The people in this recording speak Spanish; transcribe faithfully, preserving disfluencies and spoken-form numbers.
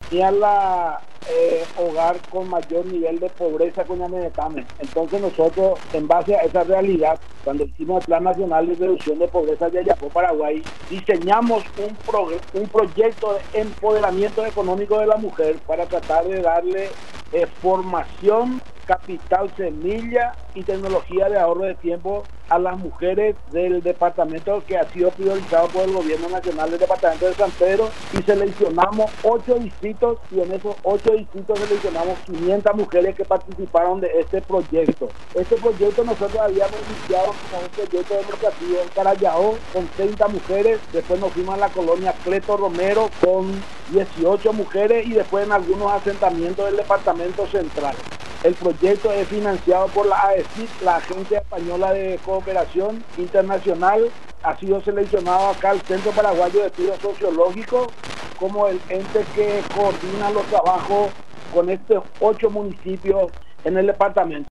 ni a la eh, hogar con mayor nivel de pobreza con Yanemetame. Entonces nosotros, en base a esa realidad, cuando hicimos el Plan Nacional de Reducción de Pobreza de Ayapó, Paraguay, diseñamos un, pro, un proyecto de empoderamiento económico de la mujer para tratar de darle eh, formación, capital semilla y tecnología de ahorro de tiempo a las mujeres del departamento, que ha sido priorizado por el gobierno nacional del departamento de San Pedro, y seleccionamos ocho distritos, y en esos ocho distritos seleccionamos quinientas mujeres que participaron de este proyecto. Este proyecto nosotros habíamos iniciado como un proyecto demostrativo en Carayao con treinta mujeres, después nos fuimos a la colonia Cleto Romero con dieciocho mujeres, y después en algunos asentamientos del departamento central. El proyecto es financiado por la A E C I T, la Agencia Española de Cooperación Internacional. Ha sido seleccionado acá el Centro Paraguayo de Estudios Sociológicos como el ente que coordina los trabajos con estos ocho municipios en el departamento.